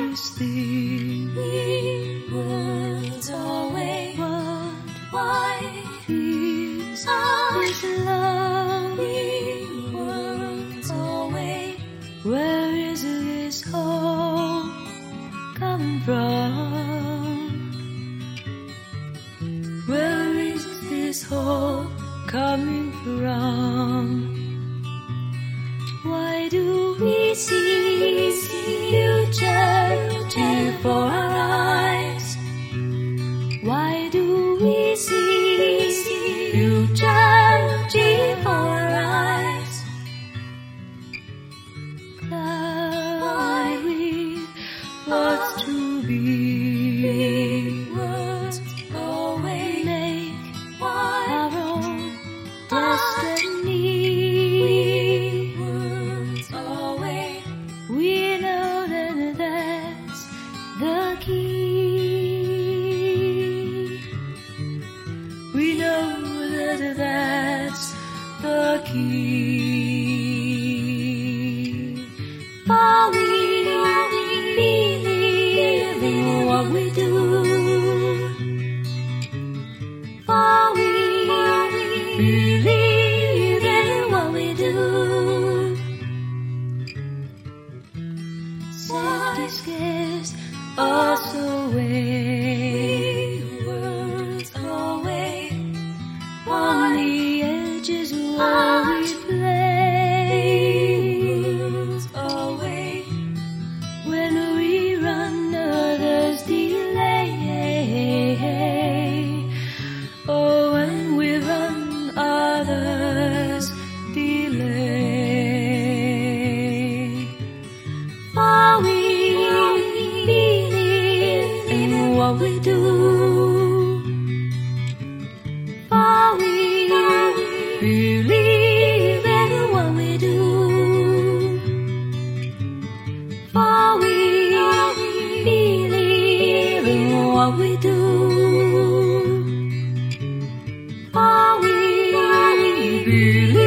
is the world's away? Why is are love? we worlds away? Where is this hope coming from? Where is this hope coming from? Why do we see future before our eyes? Why do we see future before our eyes? Why we ought to be Worlds away? make Why our own destiny. worlds away? We know that that's the key. We know that that's the key. For we believe in what we do. For we believe in what we do. Safety scares us away. Worlds away? On the edges where we play. Worlds away? When we run, others delay. Oh, when we run, others delay. For we believe in what we do. For we believe in what we do. For we believe in what we do. For we believe